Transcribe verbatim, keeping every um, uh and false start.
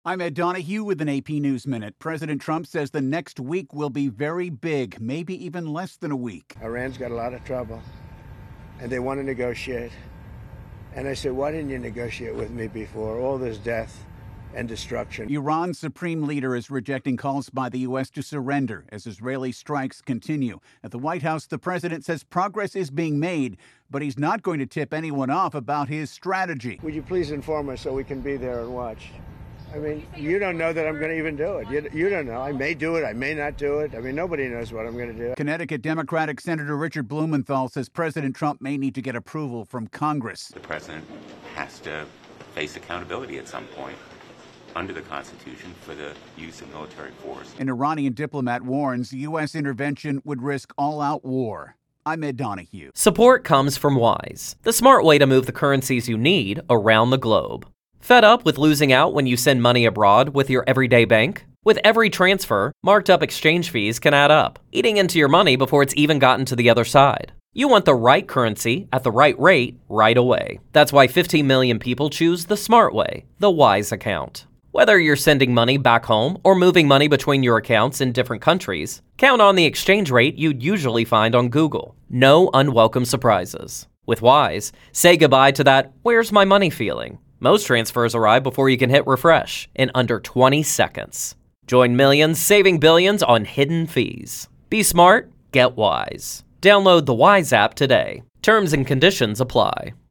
I'm Ed Donahue with an A P News Minute. President Trump says the next week will be very big, maybe even less than a week. Iran's got a lot of trouble, and they want to negotiate. And I said, why didn't you negotiate with me before? All this death and destruction. Iran's supreme leader is rejecting calls by the U S to surrender as Israeli strikes continue. At the White House, the president says progress is being made, but he's not going to tip anyone off about his strategy. Would you please inform us so we can be there and watch? I mean, you don't know that I'm going to even do it. You, you don't know. I may do it. I may not do it. I mean, nobody knows what I'm going to do. Connecticut Democratic Senator Richard Blumenthal says President Trump may need to get approval from Congress. The president has to face accountability at some point under the Constitution for the use of military force. An Iranian diplomat warns U S intervention would risk all-out war. I'm Ed Donahue. Support comes from Wise, the smart way to move the currencies you need around the globe. Fed up with losing out when you send money abroad with your everyday bank? With every transfer, marked up exchange fees can add up, eating into your money before it's even gotten to the other side. You want the right currency at the right rate right away. That's why fifteen million people choose the smart way, the Wise account. Whether you're sending money back home or moving money between your accounts in different countries, count on the exchange rate you'd usually find on Google. No unwelcome surprises. With Wise, say goodbye to that "where's my money" feeling. Most transfers arrive before you can hit refresh in under twenty seconds. Join millions saving billions on hidden fees. Be smart, get Wise. Download the Wise app today. Terms and conditions apply.